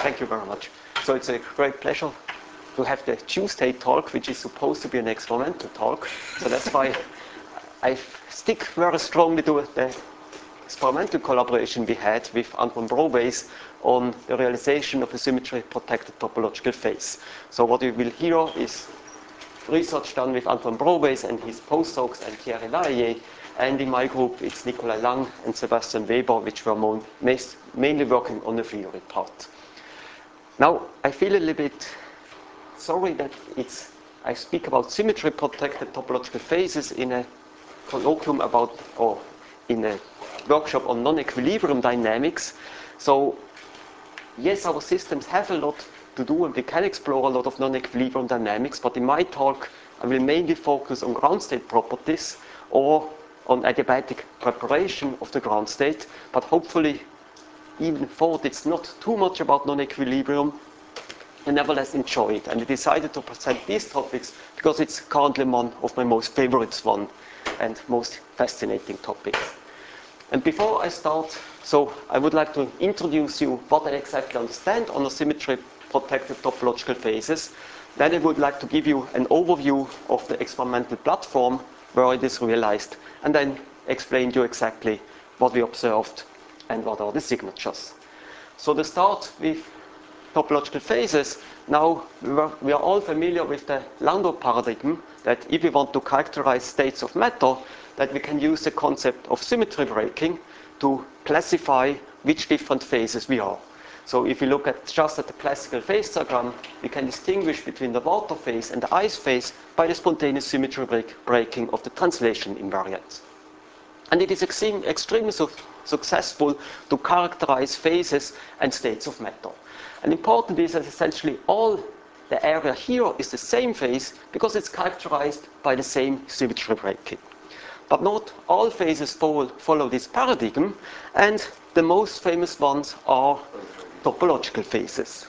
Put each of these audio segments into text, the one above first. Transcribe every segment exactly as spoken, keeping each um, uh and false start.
Thank you very much. So it's a great pleasure to have the Tuesday talk, which is supposed to be an experimental talk. So that's why I stick very strongly to the experimental collaboration we had with Antoine Brobeys on the realization of a symmetry-protected topological phase. So what you will hear is research done with Antoine Brobeys and his postdocs and Thierry Lavallée. And in my group, it's Nicolas Lang and Sebastian Weber, which were mainly working on the theory part. Now, I feel a little bit sorry that it's, I speak about symmetry-protected topological phases in a colloquium about, or in a workshop on non-equilibrium dynamics. So, yes, our systems have a lot to do and we can explore a lot of non-equilibrium dynamics, but in my talk, I will mainly focus on ground state properties or on adiabatic preparation of the ground state, but hopefully, even though it's not too much about non-equilibrium, I nevertheless enjoy it. And I decided to present these topics because it's currently one of my most favorites one and most fascinating topics. And before I start, so I would like to introduce you what I exactly understand on the symmetry-protected topological phases. Then I would like to give you an overview of the experimental platform where it is realized, and then explain to you exactly what we observed and what are the signatures. So to start with topological phases, now we are all familiar with the Landau paradigm that if we want to characterize states of matter, that we can use the concept of symmetry breaking to classify which different phases we are. So if you look at just at the classical phase diagram, we can distinguish between the water phase and the ice phase by the spontaneous symmetry break breaking of the translation invariant. And it is extreme, extremely su successful to characterize phases and states of matter. And important is that essentially all the area here is the same phase because it's characterized by the same symmetry breaking. But not all phases follow, follow this paradigm, and the most famous ones are topological phases.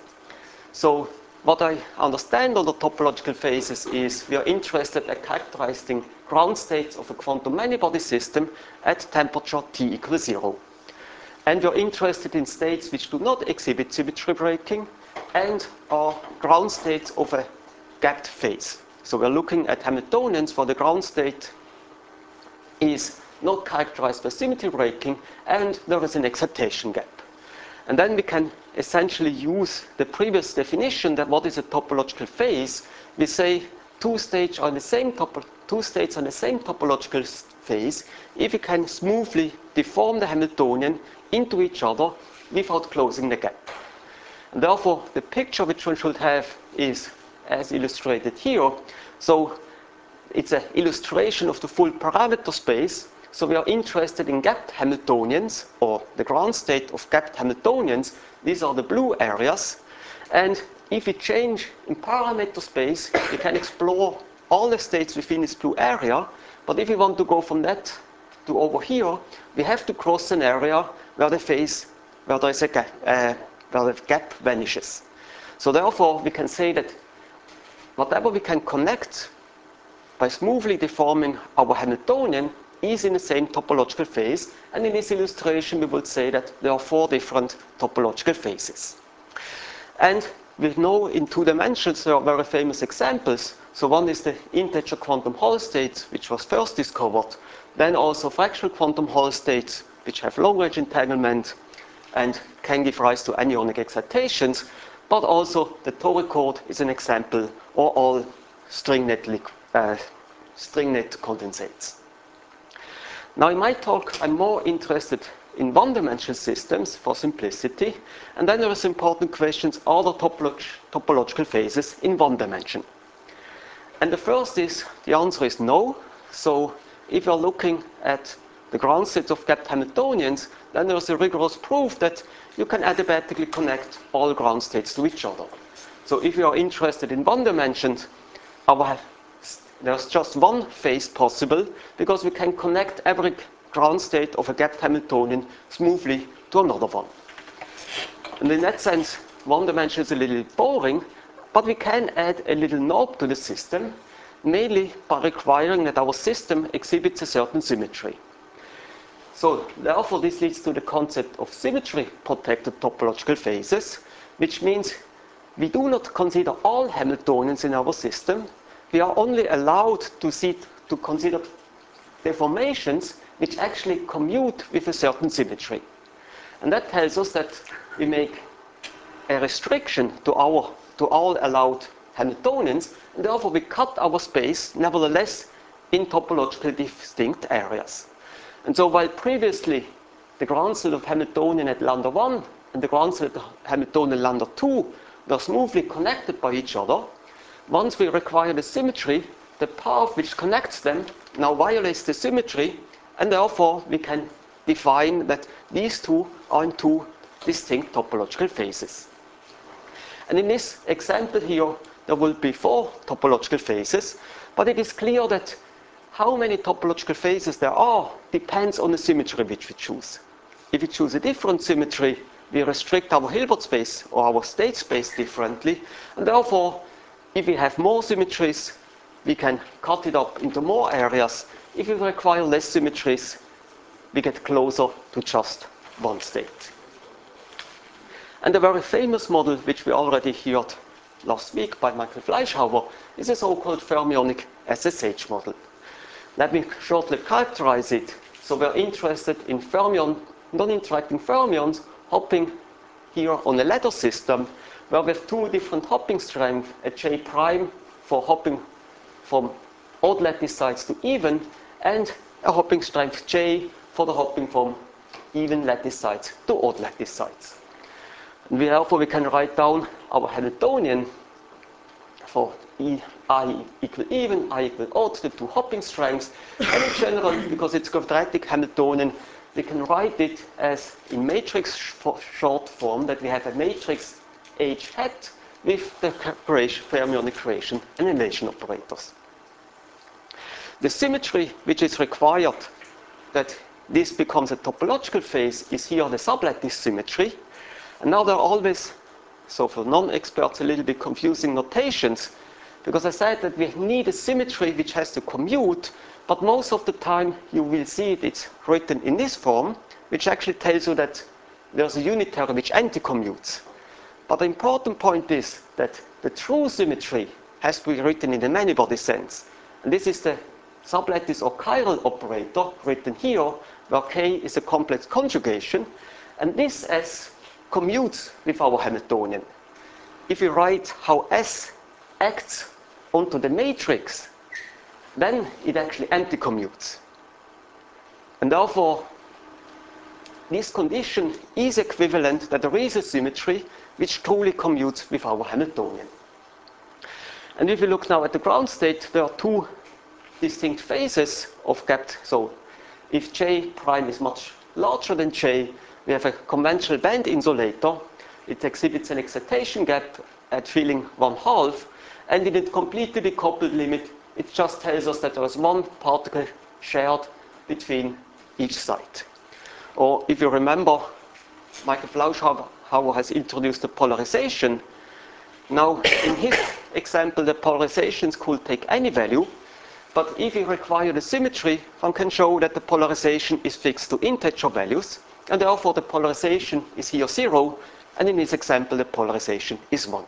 So what I understand on the topological phases is we are interested in characterizing ground states of a quantum many-body system at temperature T equals zero. And we are interested in states which do not exhibit symmetry breaking and are ground states of a gapped phase. So we're looking at Hamiltonians where the ground state is not characterized by symmetry breaking and there is an excitation gap. And then we can essentially use the previous definition that what is a topological phase. We say two states are in the same topo two states are in the same topological phase if we can smoothly deform the Hamiltonian into each other without closing the gap. And therefore, the picture which one should have is as illustrated here. So it's an illustration of the full parameter space. So we are interested in gapped Hamiltonians, or the ground state of gapped Hamiltonians. These are the blue areas. And if we change in parameter space, we can explore all the states within this blue area. But if we want to go from that to over here, we have to cross an area where the phase, where there is a gap, uh, where the gap vanishes. So therefore, we can say that whatever we can connect by smoothly deforming our Hamiltonian is in the same topological phase, and in this illustration we would say that there are four different topological phases. And we know in two dimensions there are very famous examples. So one is the integer quantum Hall states, which was first discovered, then also fractional quantum Hall states, which have long-range entanglement and can give rise to anionic excitations, but also the toric chord is an example, or all stringnet, uh, stringnet condensates. Now in my talk, I'm more interested in one-dimensional systems for simplicity, and then there is important questions, are there topolog topological phases in one dimension? And the first is, the answer is no. So if you're looking at the ground states of gapped Hamiltonians, then there's a rigorous proof that you can adiabatically connect all ground states to each other. So if you are interested in one dimension, our there's just one phase possible because we can connect every ground state of a gapped Hamiltonian smoothly to another one. And in that sense, one dimension is a little boring, but we can add a little knob to the system, mainly by requiring that our system exhibits a certain symmetry. So therefore, this leads to the concept of symmetry-protected topological phases, which means we do not consider all Hamiltonians in our system. We are only allowed to, see, to consider deformations which actually commute with a certain symmetry. And that tells us that we make a restriction to, our, to all allowed Hamiltonians, and therefore we cut our space, nevertheless, in topologically distinct areas. And so while previously the ground state of Hamiltonian at lambda one and the ground state of Hamiltonian lambda two were smoothly connected by each other, once we require the symmetry, the path which connects them now violates the symmetry, and therefore we can define that these two are in two distinct topological phases. And in this example here, there will be four topological phases, but it is clear that how many topological phases there are depends on the symmetry which we choose. If we choose a different symmetry, we restrict our Hilbert space or our state space differently, and therefore, if we have more symmetries, we can cut it up into more areas. If we require less symmetries, we get closer to just one state. And a very famous model, which we already heard last week by Michael Fleischhauer, is a so-called fermionic S S H model. Let me shortly characterize it. So we're interested in fermion, non-interacting fermions hopping here on a ladder system, where we have two different hopping strengths, a J prime for hopping from odd lattice sites to even, and a hopping strength J for the hopping from even lattice sites to odd lattice sites. And we, therefore, we can write down our Hamiltonian for E, I equal even, I equal odd, the two hopping strengths. And in general, because it's quadratic Hamiltonian, we can write it as in matrix short form, that we have a matrix H hat with the fermionic creation and annihilation operators. The symmetry which is required that this becomes a topological phase is here the sublattice symmetry. And now there are always, so for non-experts, a little bit confusing notations, because I said that we need a symmetry which has to commute, but most of the time you will see it, it's written in this form, which actually tells you that there's a unitary which anti-commutes. But the important point is that the true symmetry has to be written in the many-body sense. And this is the sublattice or chiral operator written here, where K is a complex conjugation, and this S commutes with our Hamiltonian. If we write how S acts onto the matrix, then it actually anti-commutes. And therefore, this condition is equivalent that there is a symmetry which truly commutes with our Hamiltonian. And if we look now at the ground state, there are two distinct phases of gapped. So if J prime is much larger than J, we have a conventional band insulator. It exhibits an excitation gap at filling one half, and in a completely decoupled limit, it just tells us that there is one particle shared between each site. Or if you remember, Michael Fleischhauer has introduced the polarization. Now, in his example, the polarizations could take any value, but if you require the symmetry, one can show that the polarization is fixed to integer values, and therefore the polarization is here zero, and in this example, the polarization is one.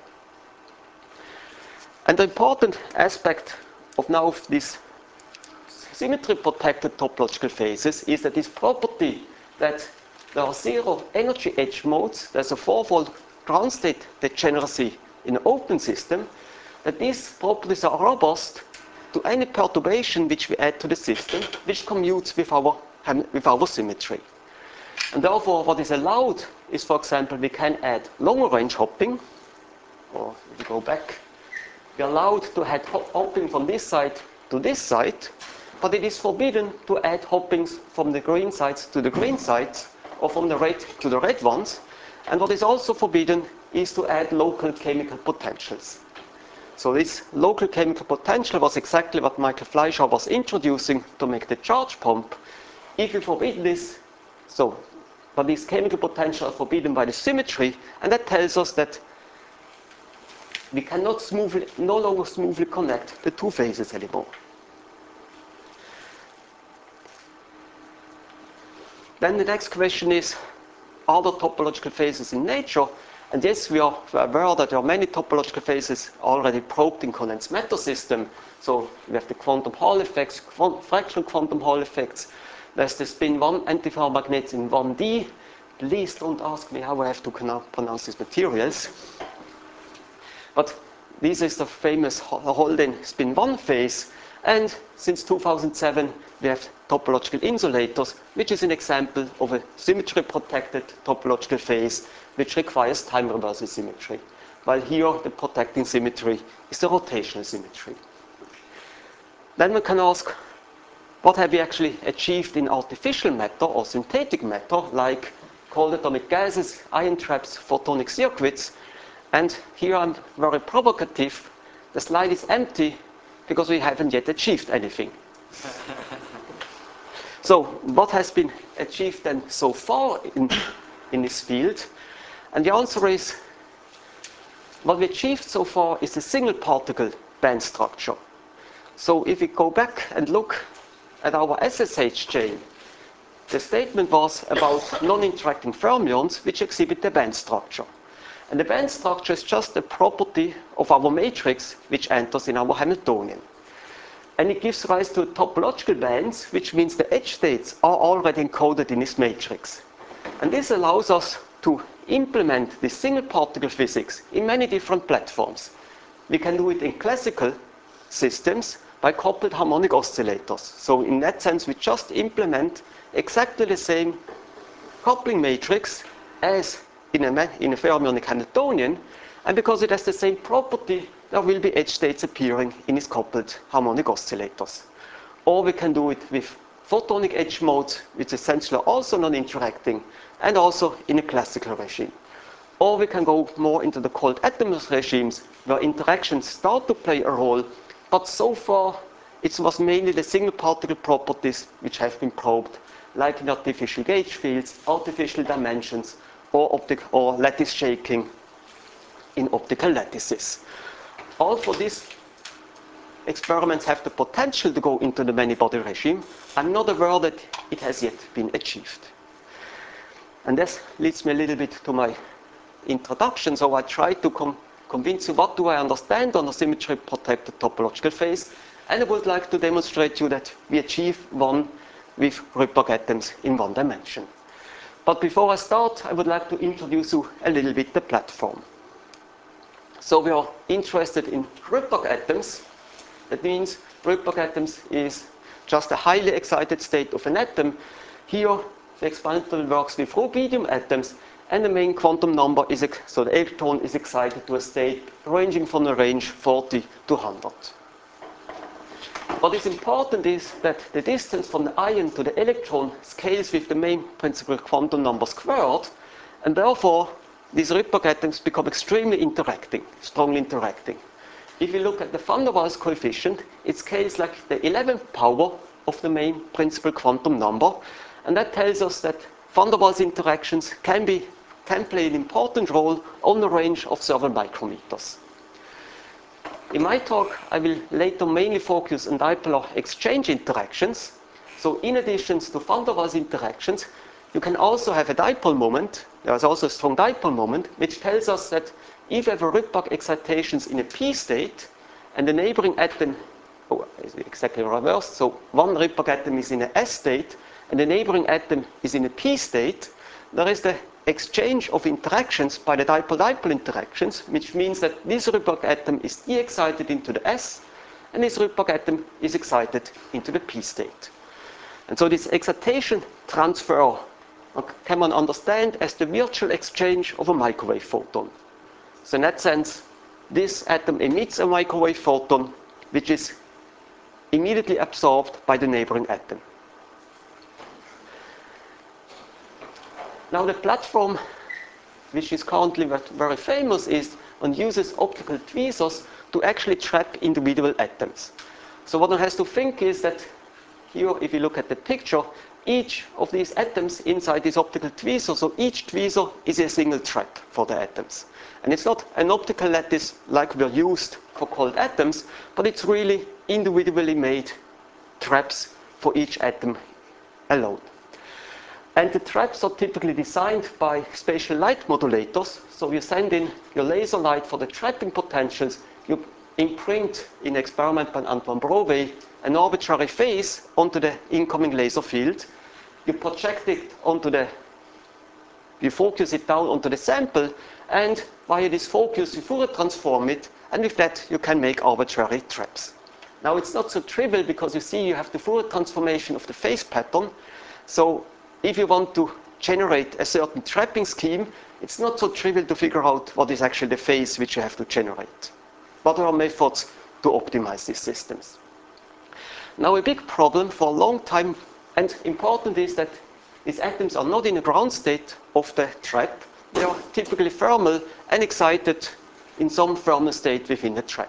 And the important aspect of now of these symmetry-protected topological phases is that this property that there are zero energy edge modes, there's a fourfold ground state degeneracy in an open system, that these properties are robust to any perturbation which we add to the system, which commutes with our, with our symmetry. And therefore, what is allowed is, for example, we can add longer range hopping, or if we go back, we're allowed to add hopping from this side to this side, but it is forbidden to add hoppings from the green sides to the green sides, or from the red to the red ones. And what is also forbidden is to add local chemical potentials. So this local chemical potential was exactly what Michael Fleischhauer was introducing to make the charge pump. If you forbid this, so, but these chemical potentials are forbidden by the symmetry, and that tells us that we cannot smoothly, no longer smoothly connect the two phases anymore. Then the next question is, are there topological phases in nature? And yes, we are aware that there are many topological phases already probed in condensed matter system. So we have the quantum Hall effects, fractional quantum Hall effects. There's the spin one antiferromagnets in one D. Please don't ask me how I have to pronounce these materials. But this is the famous Holden spin one phase. And since two thousand seven, we have topological insulators, which is an example of a symmetry-protected topological phase, which requires time reversal symmetry. While here, the protecting symmetry is the rotational symmetry. Then we can ask, what have we actually achieved in artificial matter or synthetic matter, like cold atomic gases, ion traps, photonic circuits? And here I'm very provocative. The slide is empty because we haven't yet achieved anything. So what has been achieved then so far in, in this field? And the answer is, what we achieved so far is a single particle band structure. So if we go back and look at our S S H chain, the statement was about non-interacting fermions which exhibit the band structure. And the band structure is just a property of our matrix which enters in our Hamiltonian. And it gives rise to topological bands, which means the edge states are already encoded in this matrix. And this allows us to implement this single particle physics in many different platforms. We can do it in classical systems by coupled harmonic oscillators. So in that sense, we just implement exactly the same coupling matrix as in a, in a fermionic Hamiltonian, and because it has the same property, there will be edge states appearing in its coupled harmonic oscillators. Or we can do it with photonic edge modes, which essentially are also non-interacting, and also in a classical regime. Or we can go more into the cold atoms regimes, where interactions start to play a role, but so far it was mainly the single particle properties which have been probed, like in artificial gauge fields, artificial dimensions, or, optic, or lattice shaking in optical lattices. All for these experiments have the potential to go into the many-body regime. I'm not aware that it has yet been achieved. And this leads me a little bit to my introduction. So I tried to com convince you what do I understand on a symmetry-protected topological phase. And I would like to demonstrate to you that we achieve one with Rydberg atoms in one dimension. But before I start, I would like to introduce you a little bit the platform. So we are interested in Rydberg atoms. That means Rydberg atoms is just a highly excited state of an atom. Here, the experimental works with rubidium atoms, and the main quantum number is, so the electron is excited to a state ranging from the range forty to one hundred. What is important is that the distance from the ion to the electron scales with the main principal quantum number squared, and therefore these Rydberg atoms become extremely interacting, strongly interacting. If you look at the van der Waals coefficient, it scales like the eleventh power of the main principal quantum number, and that tells us that van der Waals interactions can, be, can play an important role on the range of several micrometers. In my talk, I will later mainly focus on dipolar exchange interactions. So in addition to van der Waals interactions, you can also have a dipole moment. There is also a strong dipole moment, which tells us that if you have a Rydberg excitations in a p state, and the neighboring atom, oh, is exactly reversed, so one Rydberg atom is in a s state, and the neighboring atom is in a p state, there is the exchange of interactions by the dipole-dipole interactions, which means that this Rydberg atom is de-excited into the s, and this Rydberg atom is excited into the p state. And so this excitation transfer can one understand as the virtual exchange of a microwave photon. So in that sense, this atom emits a microwave photon, which is immediately absorbed by the neighboring atom. Now the platform, which is currently very famous, is one uses optical tweezers to actually trap individual atoms. So what one has to think is that here, if you look at the picture, each of these atoms inside this optical tweezer, so each tweezer is a single trap for the atoms. And it's not an optical lattice like we're used for cold atoms, but it's really individually made traps for each atom alone. And the traps are typically designed by spatial light modulators. so you send in your laser light for the trapping potentials, you imprint in experiment by Antoine Brouvet an arbitrary phase onto the incoming laser field. You project it onto the, you focus it down onto the sample, and via this focus you Fourier transform it, and with that you can make arbitrary traps. Now it's not so trivial because you see you have the Fourier transformation of the phase pattern. So if you want to generate a certain trapping scheme, it's not so trivial to figure out what is actually the phase which you have to generate. But there are methods to optimize these systems. Now a big problem for a long time, and important, is that these atoms are not in a ground state of the trap. They are typically thermal and excited in some thermal state within the trap.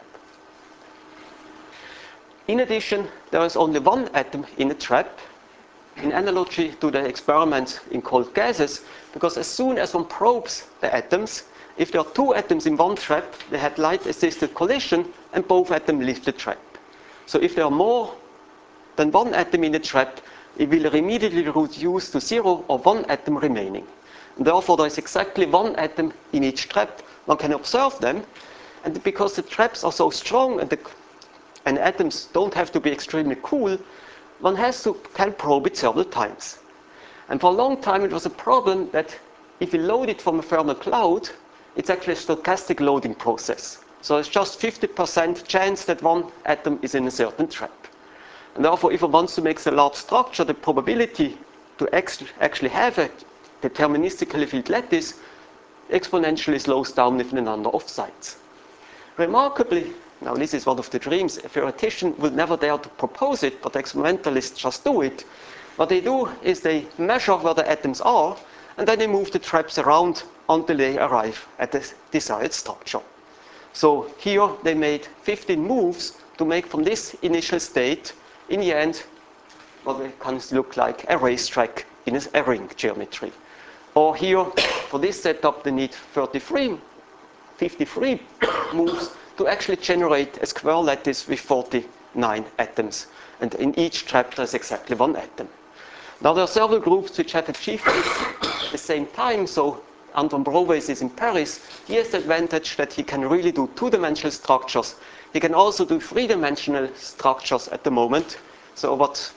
In addition, there is only one atom in a trap, in analogy to the experiments in cold gases, because as soon as one probes the atoms, if there are two atoms in one trap, they have light-assisted collision and both atoms leave the trap. So if there are more than one atom in the trap, it will immediately reduce to zero or one atom remaining. And therefore, there is exactly one atom in each trap. One can observe them, and because the traps are so strong and the and atoms don't have to be extremely cool, one has to can probe it several times. And for a long time it was a problem that if you load it from a thermal cloud, it's actually a stochastic loading process. So it's just fifty percent chance that one atom is in a certain trap. And therefore, if one wants to make a large structure, the probability to actually have a deterministically filled lattice exponentially slows down with the number of sites. Remarkably, now this is one of the dreams, a theoretician will never dare to propose it, but experimentalists just do it. What they do is they measure where the atoms are, and then they move the traps around until they arrive at the desired structure. So here they made fifteen moves to make from this initial state, in the end, what it can look like a racetrack in a ring geometry. Or here, for this setup, they need thirty-three, fifty-three moves to actually generate a square lattice with forty-nine atoms. And in each trap, there's exactly one atom. Now, there are several groups which have achieved this at the same time. So Antoine Brouvet is in Paris. He has the advantage that he can really do two-dimensional structures. He can also do three-dimensional structures at the moment. So what,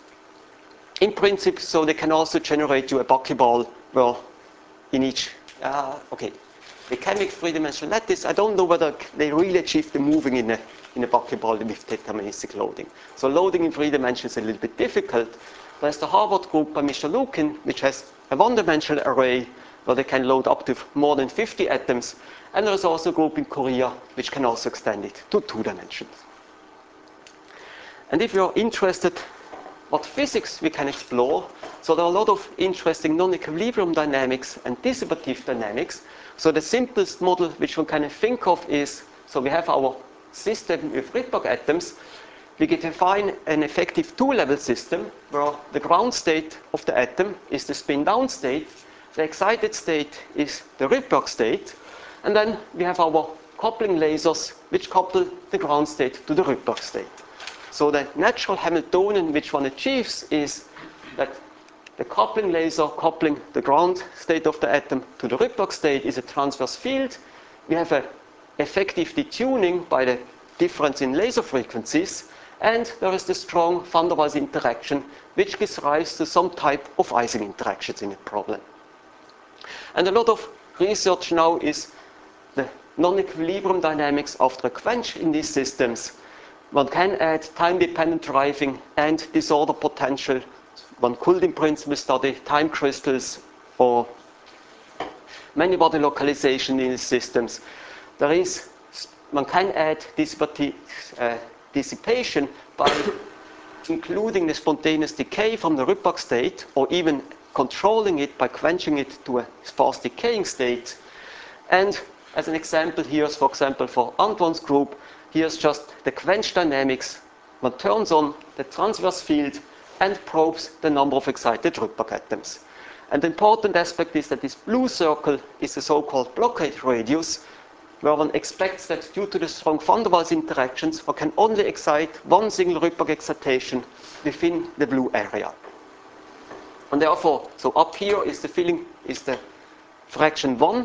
in principle, so they can also generate you a buckyball where in each, uh, okay, they can make three-dimensional lattice. I don't know whether they really achieve the moving in a, in a buckyball with deterministic loading. So loading in three dimensions is a little bit difficult. There's the Harvard group by Michel Lukin, which has a one-dimensional array where they can load up to more than fifty atoms. And there's also a group in Korea which can also extend it to two dimensions. And if you're interested what physics we can explore, so there are a lot of interesting non-equilibrium dynamics and dissipative dynamics. So the simplest model which one can think of is, so we have our system with Rydberg atoms. We can define an effective two-level system where the ground state of the atom is the spin-down state, the excited state is the Rydberg state, and then we have our coupling lasers which couple the ground state to the Rydberg state. So the natural Hamiltonian which one achieves is that the coupling laser coupling the ground state of the atom to the Rydberg state is a transverse field. We have an effective detuning by the difference in laser frequencies, and there is the strong van der Waals interaction which gives rise to some type of Ising interactions in the problem. And a lot of research now is the non-equilibrium dynamics after a quench in these systems. One can add time-dependent driving and disorder potential. One could, in principle, study time crystals or many-body localization in these systems. There is, one can add dissipati- uh, dissipation by including the spontaneous decay from the Rydberg state, or even controlling it by quenching it to a fast decaying state. And as an example, here's, for example, for Antoine's group, here's just the quench dynamics. One turns on the transverse field and probes the number of excited Rydberg atoms. And the important aspect is that this blue circle is the so-called blockade radius, where one expects that due to the strong van der Waals interactions, one can only excite one single Rydberg excitation within the blue area. And therefore, so up here is the filling, is the fraction one,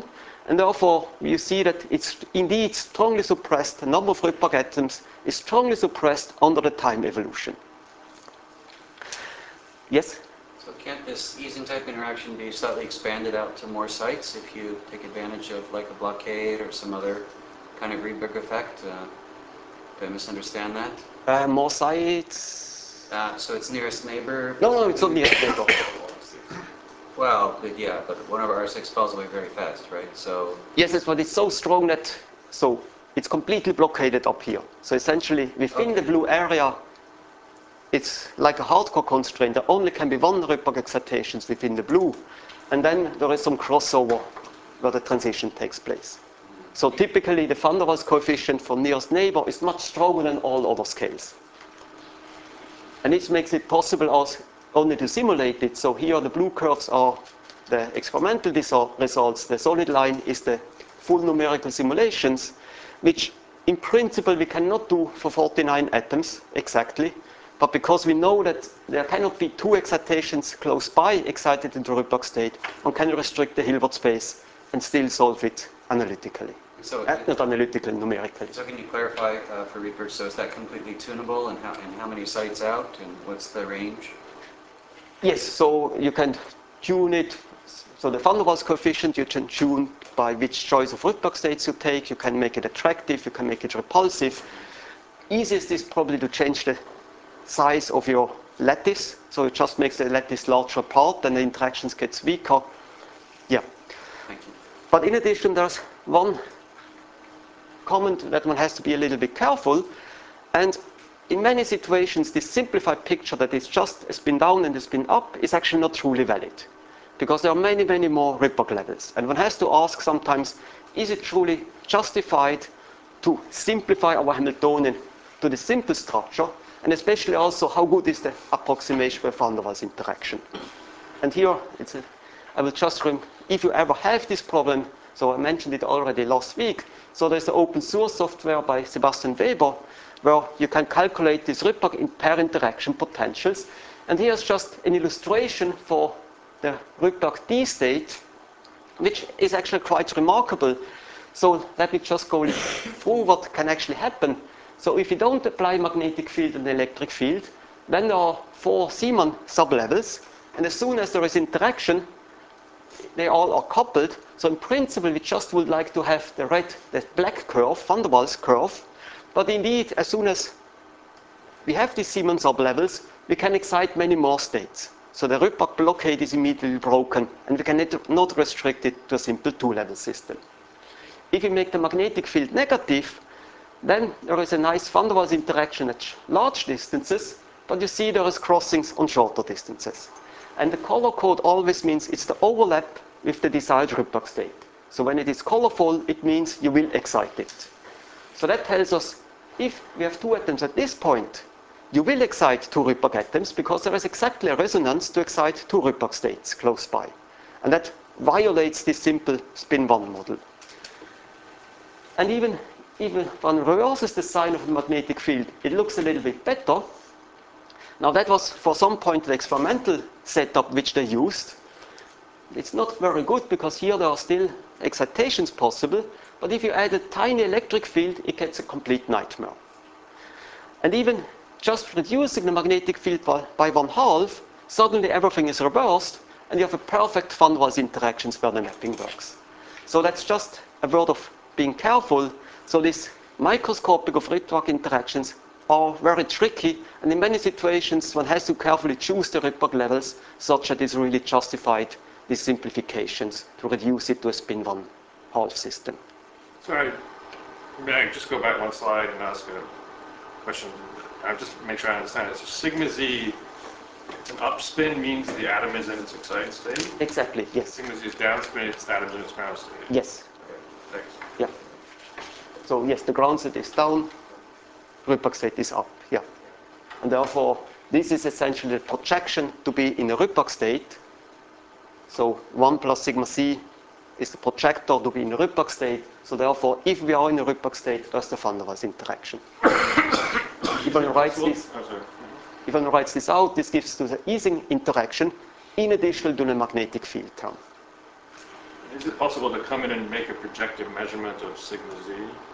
And therefore, you see that it's indeed strongly suppressed. The number of Rydberg atoms is strongly suppressed under the time evolution. Yes? So can't this Ising type interaction be slightly expanded out to more sites if you take advantage of like a blockade or some other kind of Rydberg effect? Uh, did I misunderstand that? Uh, more sites? Uh, so it's nearest neighbor? No, no, it's not nearest neighbor. Well, but yeah, but one of our R six falls away very fast, right? So yes, it's, but it's so strong that so it's completely blockaded up here. So essentially, within okay. the blue area, it's like a hardcore constraint. There only can be one Rydberg excitations within the blue, and then there is some crossover where the transition takes place. So typically, the van der Waals coefficient for nearest neighbor is much stronger than all other scales. And this makes it possible also only to simulate it. So here the blue curves are the experimental results. The solid line is the full numerical simulations, which in principle we cannot do for forty-nine atoms exactly. But because we know that there cannot be two excitations close by excited into Rydberg state, one can restrict the Hilbert space and still solve it analytically. So uh, not analytically, numerically. So can you clarify uh, for Rydberg, so is that completely tunable, and how, and how many sites out, and what's the range? Yes, so you can tune it. So the van der Waals coefficient you can tune by which choice of Rydberg states you take. You can make it attractive, you can make it repulsive. Easiest is probably to change the size of your lattice. So it just makes the lattice larger apart and the interactions gets weaker. Yeah. Thank you. But in addition, there's one comment that one has to be a little bit careful. And in many situations, this simplified picture that is just a spin down and a spin up is actually not truly valid. Because there are many, many more Rydberg levels. And one has to ask sometimes, is it truly justified to simplify our Hamiltonian to the simple structure? And especially also, how good is the approximation by van der Waals interaction? And here, it's a, I will just rem if you ever have this problem, so I mentioned it already last week, so there's the open source software by Sebastian Weber, where you can calculate these Rydberg pair interaction potentials. And here's just an illustration for the Rydberg D state, which is actually quite remarkable. So let me just go through what can actually happen. So if you don't apply magnetic field and electric field, then there are four Zeeman sublevels, and as soon as there is interaction, they all are coupled. So in principle, we just would like to have the red, the black curve, van der Waals curve. But indeed, as soon as we have these Zeeman sublevels, we can excite many more states. So the Rydberg blockade is immediately broken, and we can not restrict it to a simple two-level system. If we make the magnetic field negative, then there is a nice van der Waals interaction at large distances, but you see there is crossings on shorter distances. And the color code always means it's the overlap with the desired Rydberg state. So when it is colorful, it means you will excite it. So that tells us if we have two atoms at this point, you will excite two Rydberg atoms because there is exactly a resonance to excite two Rydberg states close by. And that violates this simple spin one model. And even Even if one reverses the sign of the magnetic field, it looks a little bit better. Now that was for some point the experimental setup which they used. It's not very good because here there are still excitations possible, but if you add a tiny electric field, it gets a complete nightmare. And even just reducing the magnetic field by, by one half, suddenly everything is reversed, and you have a perfect van der Waals interactions where the mapping works. So that's just a word of being careful. So these microscopic of Rydberg interactions are very tricky, and in many situations one has to carefully choose the Rydberg levels such that it's really justified these simplifications to reduce it to a spin one half system. Sorry, may I just go back one slide and ask a question? I just make sure I understand it. So sigma z, an upspin means the atom is in its excited state? Exactly, yes. Sigma z is downspin, it's the atom in its ground state? Yes. Okay, thanks. Yeah. So yes, the ground state is down, Rydberg state is up, yeah. And therefore, this is essentially the projection to be in a Rydberg state. So one plus sigma c is the projector to be in a Rydberg state. So therefore, if we are in a Rydberg state, there's the van der Waals interaction. If one writes this, if one writes this out, this gives to the Ising interaction in addition to the magnetic field term. Is it possible to come in and make a projective measurement of sigma z?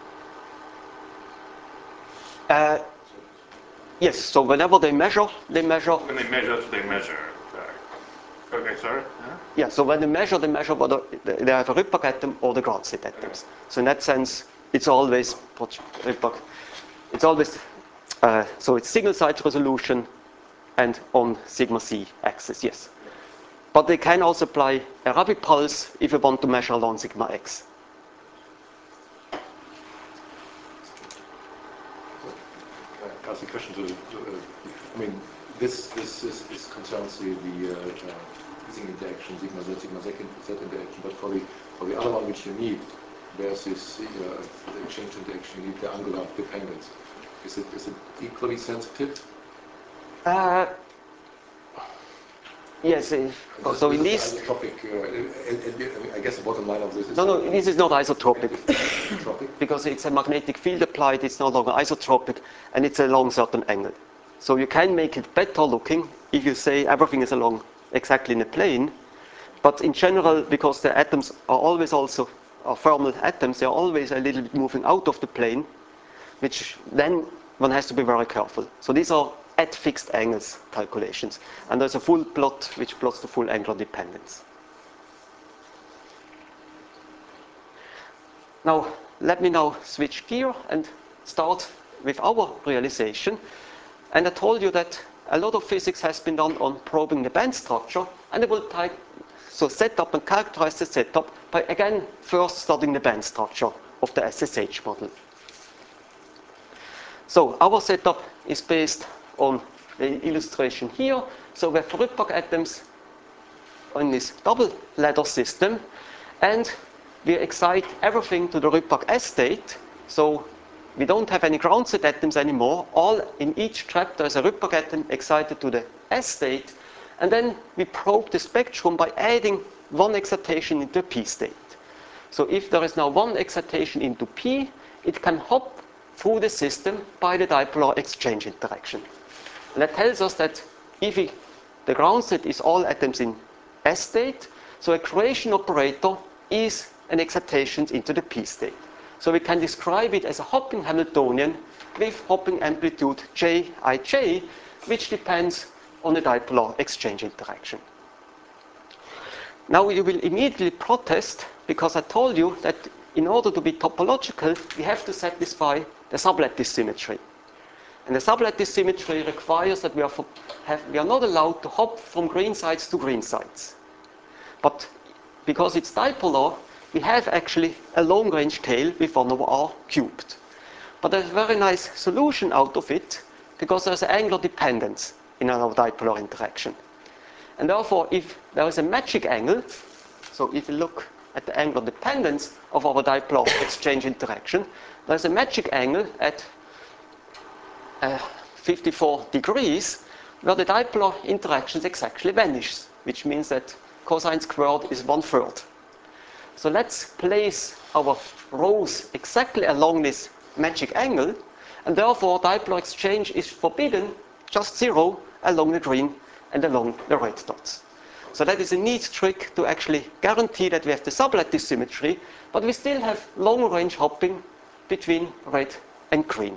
Uh, yes, so whenever they measure, they measure. When they measure, they measure. Okay, okay sorry. Yeah? Yeah, so when they measure, they measure whether they have a Rydberg atom or the ground state atoms. So in that sense, it's always Rydberg. It's always, uh, so it's single site resolution and on sigma z axis, yes. But they can also apply a Rabi pulse if you want to measure along sigma x. I ask a question to, to uh, I mean, this this is, is concerns the, the uh, uh, Ising interaction, sigma z, sigma z interaction, but for the for the other one which you need, there's this uh, the exchange interaction, you need the angular dependence. Is it is it equally sensitive? Uh, yes. Uh, This, so this in is these, isotropic. Uh, and, and, I, mean, I guess the bottom line of this is no, no, this is not isotropic. isotropic. Because it's a magnetic field applied, it's no longer isotropic, and it's along certain angle. So you can make it better looking if you say everything is along exactly in a plane. But in general, because the atoms are always also are thermal atoms, they're always a little bit moving out of the plane, which then one has to be very careful. So these are at fixed angles calculations. And there's a full plot which plots the full angular dependence. Now, let me now switch gear and start with our realization. And I told you that a lot of physics has been done on probing the band structure, and I will try so set up and characterize the setup by again first studying the band structure of the S S H model. So our setup is based on the illustration here. So we have Rydberg atoms in this double ladder system, and we excite everything to the Rydberg S state. So we don't have any ground state atoms anymore. All in each trap there is a Rydberg atom excited to the S state, and then we probe the spectrum by adding one excitation into a P state. So if there is now one excitation into P, it can hop through the system by the dipolar exchange interaction. And that tells us that if we, the ground state is all atoms in S state, so a creation operator is an excitation into the P state. So we can describe it as a hopping Hamiltonian with hopping amplitude J I J, which depends on the dipolar exchange interaction. Now you will immediately protest because I told you that in order to be topological, we have to satisfy the sublattice symmetry. And the sublattice symmetry requires that we are, for, have, we are not allowed to hop from green sides to green sides. But because it's dipolar, we have actually a long-range tail with one over r cubed. But there's a very nice solution out of it because there's an angular dependence in our dipolar interaction. And therefore, if there is a magic angle, so if you look at the angular dependence of our dipolar exchange interaction, there's a magic angle at uh, fifty-four degrees where the dipolar interactions exactly vanish, which means that cosine squared is one third. So let's place our rows exactly along this magic angle, and therefore dipolar exchange is forbidden, just zero, along the green and along the red dots. So that is a neat trick to actually guarantee that we have the sublattice symmetry, but we still have long-range hopping between red and green.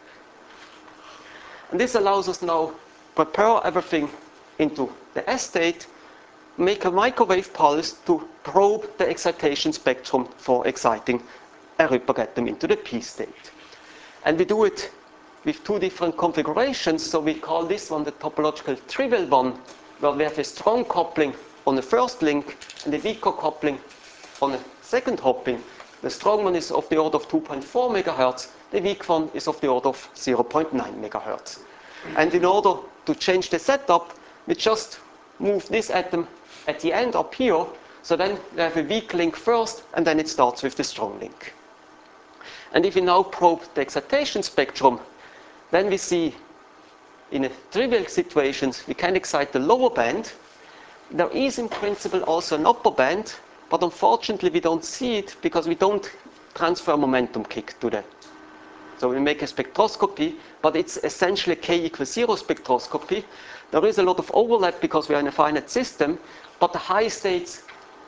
And this allows us now prepare everything into the S state, make a microwave pulse to probe the excitation spectrum for exciting a Rydberg atom into the P state. And we do it with two different configurations, so we call this one the topological trivial one, where we have a strong coupling on the first link and a weaker coupling on the second hopping. The strong one is of the order of two point four megahertz, the weak one is of the order of zero point nine megahertz. And in order to change the setup, we just move this atom at the end up here, so then we have a weak link first, and then it starts with the strong link. And if we now probe the excitation spectrum, then we see in a trivial situations we can excite the lower band. There is in principle also an upper band, but unfortunately we don't see it because we don't transfer momentum kick to the. So we make a spectroscopy, but it's essentially a k equals zero spectroscopy. There is a lot of overlap because we are in a finite system, but the high states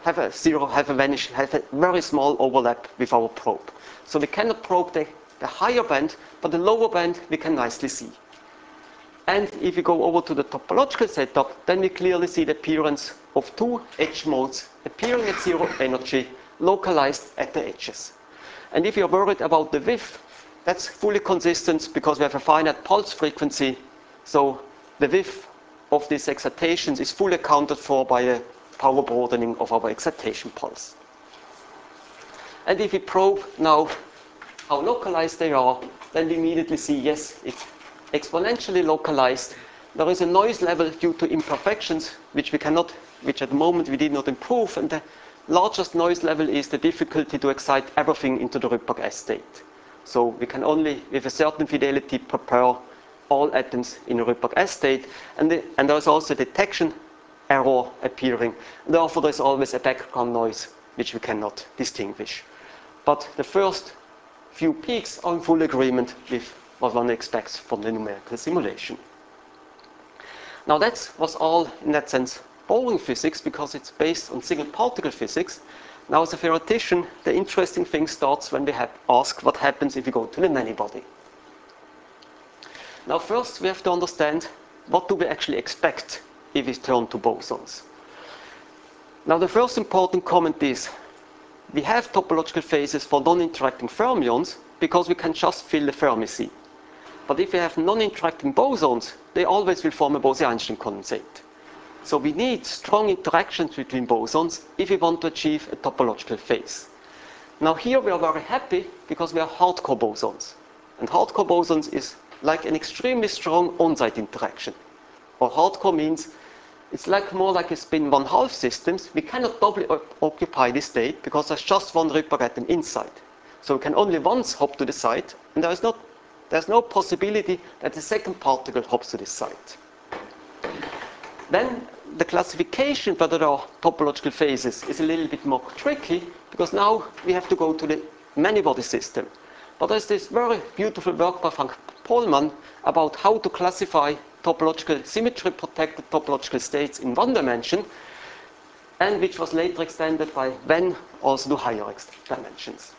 have a zero, have a vanish, have a very small overlap with our probe. So we cannot probe the, the higher band, but the lower band we can nicely see. And if we go over to the topological setup, then we clearly see the appearance of two edge modes appearing at zero energy, localized at the edges. And if you're worried about the width, that's fully consistent because we have a finite pulse frequency. So the width of these excitations is fully accounted for by a power broadening of our excitation pulse. And if we probe now how localized they are, then we immediately see, yes, it's exponentially localized. There is a noise level due to imperfections, which we cannot, which at the moment we did not improve, and the largest noise level is the difficulty to excite everything into the Rydberg S state. So we can only, with a certain fidelity, prepare all atoms in a Rydberg S state, and, the, and there's also detection error appearing. Therefore, there's always a background noise which we cannot distinguish. But the first few peaks are in full agreement with what one expects from the numerical simulation. Now that was all, in that sense, boring physics because it's based on single particle physics. Now as a theoretician, the interesting thing starts when we have ask what happens if we go to the many-body. Now first we have to understand what do we actually expect if we turn to bosons. Now the first important comment is we have topological phases for non-interacting fermions because we can just fill the Fermi sea. But if we have non-interacting bosons, they always will form a Bose-Einstein condensate. So we need strong interactions between bosons if we want to achieve a topological phase. Now here we are very happy because we are hardcore bosons. And hardcore bosons is like an extremely strong on-site interaction. Or hardcore means it's like more like a spin one half systems. We cannot doubly occupy this state because there's just one Rydberg atom inside. So we can only once hop to the site, and there is not, there's no possibility that the second particle hops to this site. Then the classification whether there are topological phases is a little bit more tricky because now we have to go to the many-body system. But there's this very beautiful work by Frank Pohlmann about how to classify topological symmetry-protected topological states in one dimension, and which was later extended by Venn also to higher dimensions.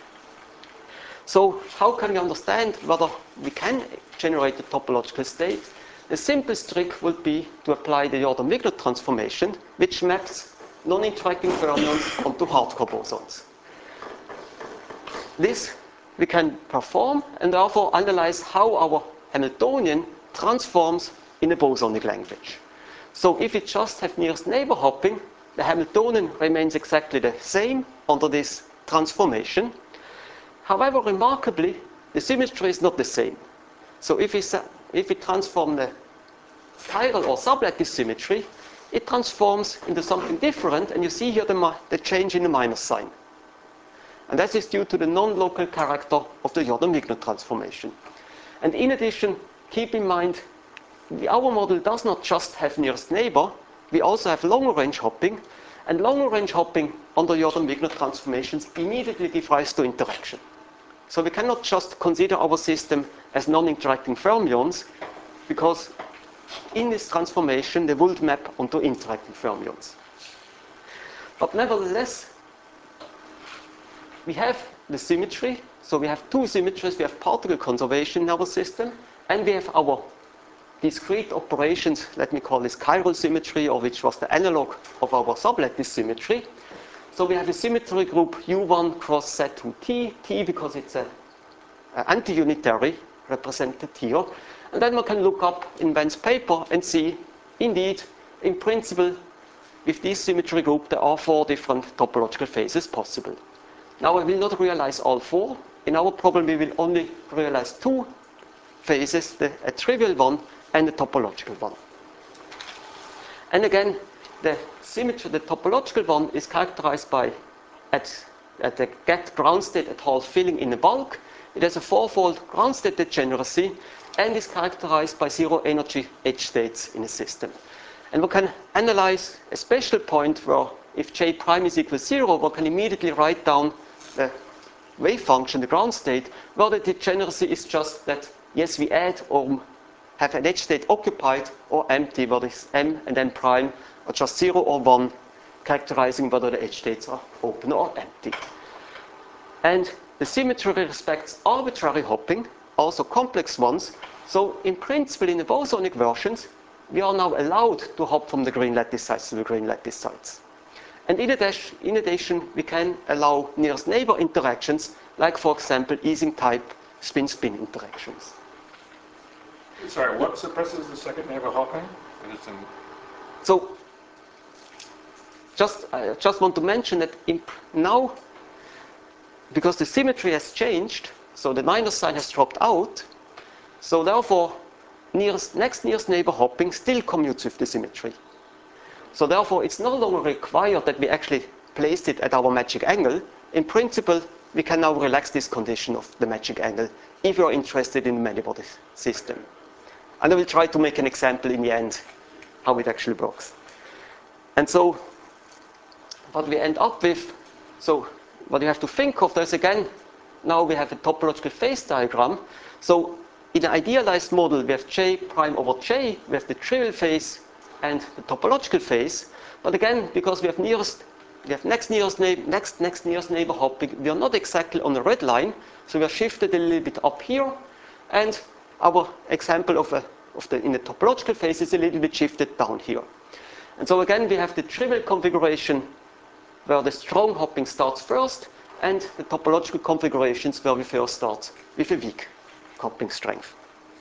So how can we understand whether we can generate a topological state? The simplest trick would be to apply the Jordan-Wigner transformation, which maps non-interacting fermions onto hardcore bosons. This we can perform and therefore analyze how our Hamiltonian transforms in a bosonic language. So if we just have nearest neighbor hopping, the Hamiltonian remains exactly the same under this transformation. However, remarkably, the symmetry is not the same. So if we, if we transform the chiral or sublattice symmetry, it transforms into something different, and you see here the, the change in the minus sign. And that is due to the non-local character of the Jordan-Wigner transformation. And in addition, keep in mind, the, our model does not just have nearest neighbor, we also have longer range hopping, and longer range hopping under Jordan-Wigner transformations immediately give rise to interaction. So we cannot just consider our system as non-interacting fermions, because in this transformation they would map onto interacting fermions. But nevertheless, we have the symmetry, so we have two symmetries. We have particle conservation in our system, and we have our discrete operations, let me call this chiral symmetry, or which was the analog of our sublattice symmetry. So we have a symmetry group U one cross Z two T, T because it's an anti-unitary represented here. And then we can look up in Venn's paper and see, indeed, in principle, with this symmetry group, there are four different topological phases possible. Now, I will not realize all four. In our problem, we will only realize two phases, the, a trivial one and a topological one. And again, the symmetry, the topological one, is characterized by, at, at the get ground state at half filling in a bulk. It has a fourfold ground state degeneracy and is characterized by zero energy edge states in a system. And we can analyze a special point where if J prime is equal to zero, we can immediately write down the wave function, the ground state, where the degeneracy is just that, yes, we add or have an edge state occupied or empty, where this M and M prime are just zero or one characterizing whether the edge states are open or empty. And the symmetry respects arbitrary hopping, also complex ones. So in principle, in the bosonic versions, we are now allowed to hop from the green lattice sites to the green lattice sites. And in addition, in addition, we can allow nearest neighbor interactions, like, for example, Ising type spin-spin interactions. Sorry, what suppresses the second neighbor hopping? It's in... So, just, I just want to mention that in now, because the symmetry has changed, so the minus sign has dropped out, so therefore, nearest, next nearest neighbor hopping still commutes with the symmetry. So therefore, it's no longer required that we actually placed it at our magic angle. In principle, we can now relax this condition of the magic angle if you're interested in the many-body system. And I will try to make an example in the end how it actually works. And so what we end up with, so what you have to think of, there's again, now we have a topological phase diagram. So in an idealized model, we have J prime over J, we have the trivial phase and the topological phase. But again, because we have nearest, we have next nearest neighbor, next next nearest neighbor hopping, we are not exactly on the red line, so we are shifted a little bit up here, and our example of, a, of the in the topological phase is a little bit shifted down here. And so again, we have the trivial configuration where the strong hopping starts first, and the topological configurations where we first start with a weak hopping strength.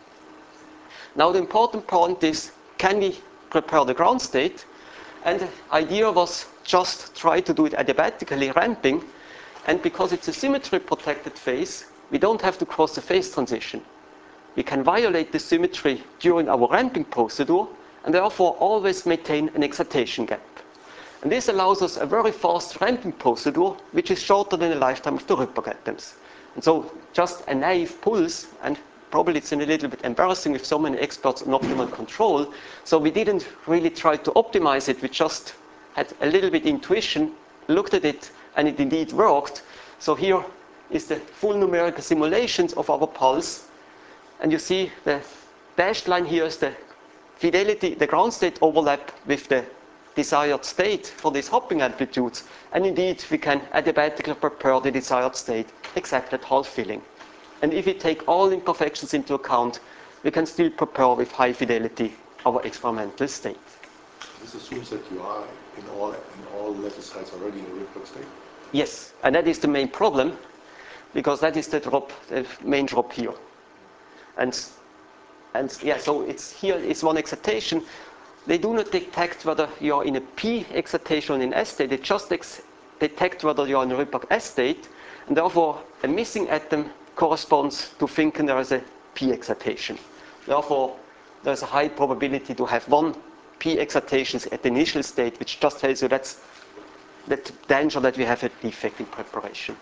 Now the important point is, can we prepare the ground state? And the idea was just try to do it adiabatically ramping, and because it's a symmetry protected phase, we don't have to cross the phase transition. We can violate the symmetry during our ramping procedure, and therefore always maintain an excitation gap. And this allows us a very fast ramping procedure, which is shorter than the lifetime of the Rydberg atoms. And so just a naive pulse, and probably it's a little bit embarrassing with so many experts on optimal control, so we didn't really try to optimize it, we just had a little bit intuition, looked at it, and it indeed worked. So here is the full numerical simulations of our pulse, and you see the dashed line here is the fidelity, the ground state overlap with the desired state for these hopping amplitudes, and indeed we can adiabatically prepare the desired state except at half filling. And if we take all imperfections into account, we can still prepare with high fidelity our experimental state. This assumes that you are in all in all lattice sites already in a Rydberg state? Yes, and that is the main problem, because that is the drop, the main drop here. And and yeah, so it's here it's one excitation. They do not detect whether you are in a P excitation or in S state. They just ex detect whether you are in a Rydberg S state, and therefore a missing atom corresponds to thinking there is a P excitation. Therefore, there's a high probability to have one P excitations at the initial state, which just tells you that's the danger that we have a defect in preparation.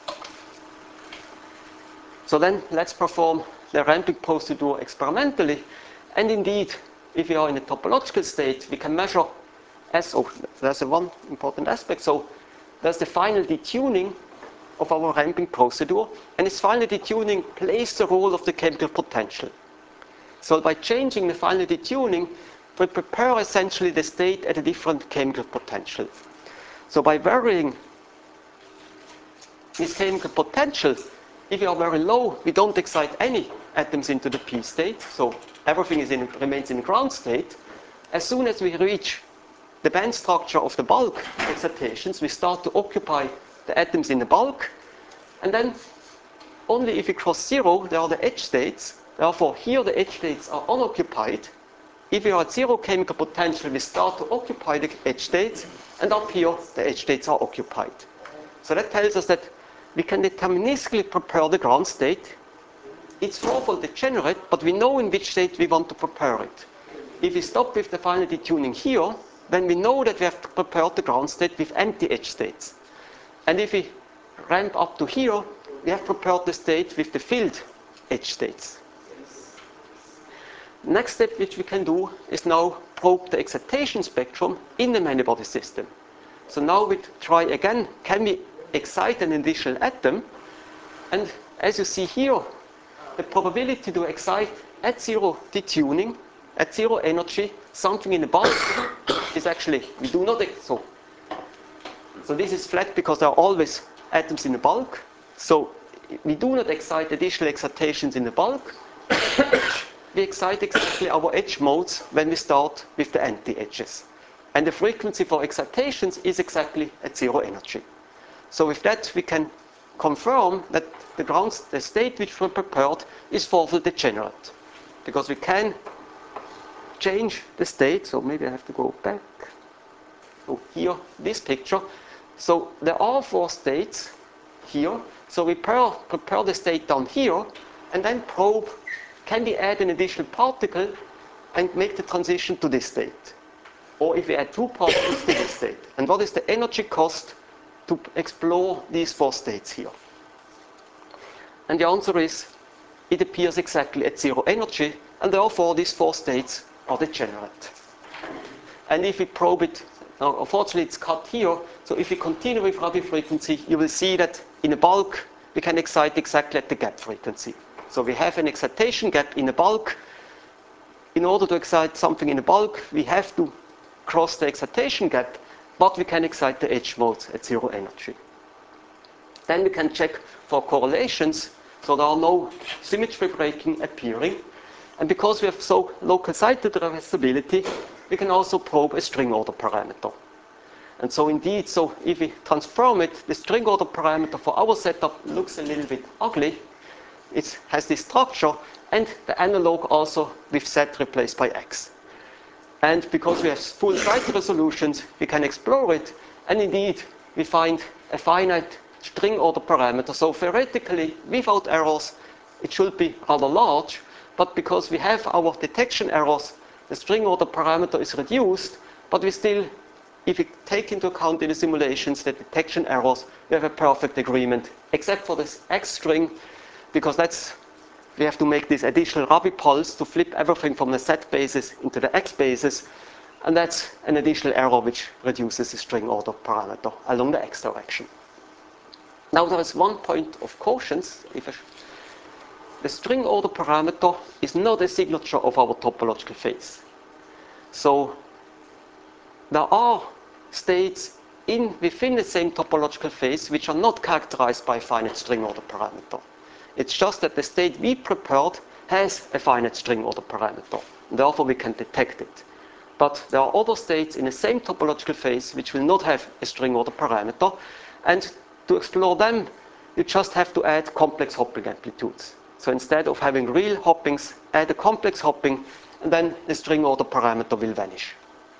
So then let's perform the ramping procedure experimentally, and indeed, if we are in a topological state, we can measure S. Oh, there's a one important aspect. So there's the final detuning of our ramping procedure, and this final detuning plays the role of the chemical potential. So by changing the final detuning, we prepare essentially the state at a different chemical potential. So by varying this chemical potential, if we are very low, we don't excite any atoms into the P state, so everything is in, remains in the ground state. As soon as we reach the band structure of the bulk excitations, we start to occupy the atoms in the bulk, and then only if we cross zero, there are the edge states. Therefore, here the edge states are unoccupied. If we are at zero chemical potential, we start to occupy the edge states, and up here, the edge states are occupied. So that tells us that we can deterministically prepare the ground state. It's fourfold degenerate, but we know in which state we want to prepare it. If we stop with the final detuning here, then we know that we have prepared the ground state with empty edge states. And if we ramp up to here, we have prepared the state with the filled edge states. Next step which we can do is now probe the excitation spectrum in the many-body system. So now we try again, can we excite an additional atom? And as you see here, the probability to excite at zero detuning, at zero energy, something in the bulk is actually, we do not, so So this is flat because there are always atoms in the bulk. So we do not excite additional excitations in the bulk. We excite exactly our edge modes when we start with the anti-edges. And the frequency for excitations is exactly at zero energy. So with that we can confirm that the ground, the state which we prepared is fourfold degenerate. Because we can change the state, so maybe I have to go back. So here, this picture. So there are four states here. So we prepare, prepare the state down here and then probe, can we add an additional particle and make the transition to this state? Or if we add two particles to this state. And what is the energy cost to explore these four states here? And the answer is, it appears exactly at zero energy, and therefore these four states are degenerate. And if we probe it, now unfortunately it's cut here, so if we continue with Rabi frequency, you will see that in a bulk we can excite exactly at the gap frequency. So we have an excitation gap in a bulk. In order to excite something in a bulk, we have to cross the excitation gap, but we can excite the edge modes at zero energy. Then we can check for correlations, so there are no symmetry breaking appearing. And because we have so local site reversibility, we can also probe a string order parameter. And so indeed, so if we transform it, the string order parameter for our setup looks a little bit ugly. It has this structure, and the analog also with Z replaced by X. And because we have full site resolutions, we can explore it, and indeed we find a finite string order parameter. So theoretically, without errors, it should be rather large, but because we have our detection errors, the string order parameter is reduced, but we still, if we take into account in the simulations the detection errors, we have a perfect agreement, except for this X string, because that's, we have to make this additional Rabi pulse to flip everything from the Z basis into the X basis, and that's an additional error which reduces the string order parameter along the X direction. Now there is one point of caution. If I The string order parameter is not a signature of our topological phase. So there are states in, within the same topological phase which are not characterized by a finite string order parameter. It's just that the state we prepared has a finite string order parameter. Therefore we can detect it. But there are other states in the same topological phase which will not have a string order parameter. And to explore them, you just have to add complex hopping amplitudes. So instead of having real hoppings, add a complex hopping, and then the string order parameter will vanish.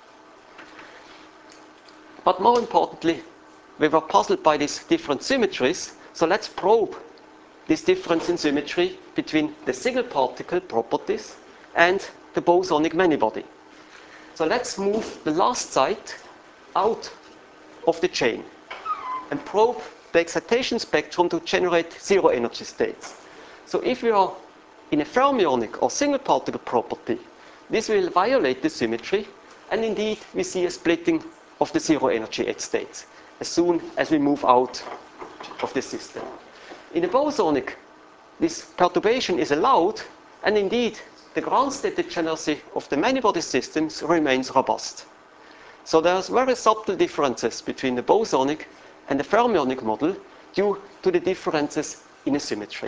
But more importantly, we were puzzled by these different symmetries, so let's probe this difference in symmetry between the single particle properties and the bosonic manybody. So let's move the last site out of the chain and probe the excitation spectrum to generate zero energy states. So if we are in a fermionic or single particle property, this will violate the symmetry, and indeed we see a splitting of the zero energy edge states as soon as we move out of the system. In a bosonic, this perturbation is allowed, and indeed the ground state degeneracy of the many-body systems remains robust. So there's very subtle differences between the bosonic and the fermionic model due to the differences in a symmetry.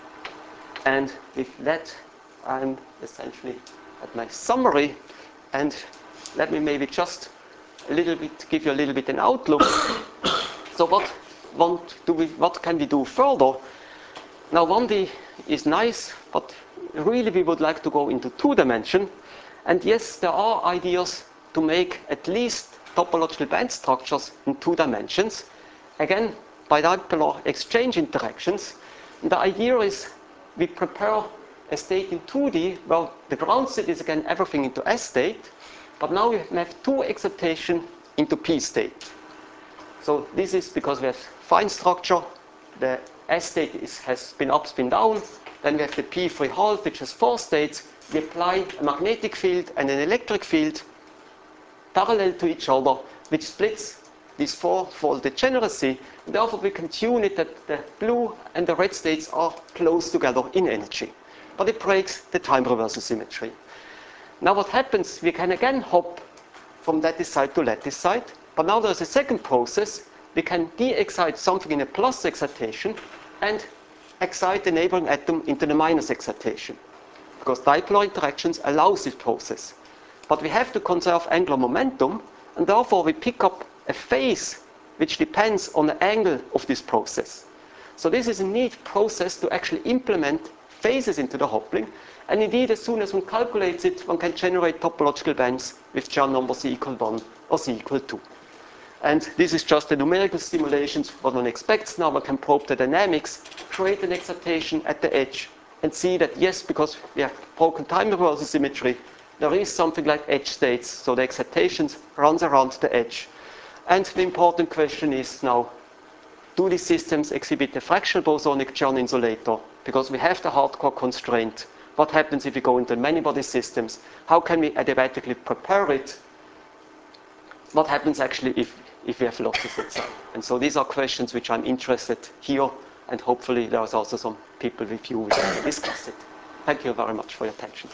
And with that, I'm essentially at my summary, and let me maybe just a little bit give you a little bit an outlook. So what want do we what can we do further? Now one D is nice, but really we would like to go into two dimension. And yes, there are ideas to make at least topological band structures in two dimensions. Again, by dipolar exchange interactions. And the idea is we prepare a state in two D where the ground state is again everything into S state, but now we have two excitation into P state. So this is because we have fine structure, the S state is, has spin up, spin down, then we have the P free half which has four states. We apply a magnetic field and an electric field parallel to each other, which splits this four-fold degeneracy. Therefore we can tune it that the blue and the red states are close together in energy. But it breaks the time reversal symmetry. Now what happens, we can again hop from lattice side to lattice side, but now there's a second process we can de-excite something in a plus excitation and excite the neighboring atom into the minus excitation, because dipolar interactions allows this process. But we have to conserve angular momentum, and therefore we pick up a phase which depends on the angle of this process. So this is a neat process to actually implement phases into the Hopling, and indeed as soon as one calculates it, one can generate topological bands with Chern number c equal one or c equal two. And this is just the numerical simulations, what one expects. Now one can probe the dynamics, create an excitation at the edge, and see that yes, because we have broken time reversal symmetry, there is something like edge states, so the excitations runs around the edge. And the important question is now, do these systems exhibit a fractional bosonic Chern insulator? Because we have the hardcore constraint. What happens if we go into many-body systems? How can we adiabatically prepare it? What happens actually if, if we have losses inside? And so these are questions which I'm interested here, and hopefully there's also some people with you who can discuss it. Thank you very much for your attention.